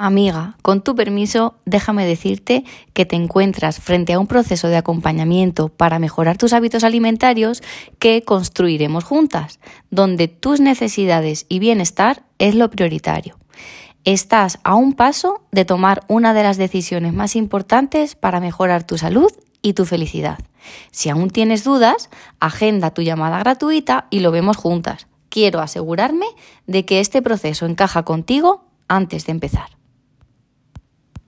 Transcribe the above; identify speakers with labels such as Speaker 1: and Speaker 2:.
Speaker 1: Amiga, con tu permiso, déjame decirte que te encuentras frente a un proceso de acompañamiento para mejorar tus hábitos alimentarios que construiremos juntas, donde tus necesidades y bienestar es lo prioritario. Estás a un paso de tomar una de las decisiones más importantes para mejorar tu salud y tu felicidad. Si aún tienes dudas, agenda tu llamada gratuita y lo vemos juntas. Quiero asegurarme de que este proceso encaja contigo antes de empezar.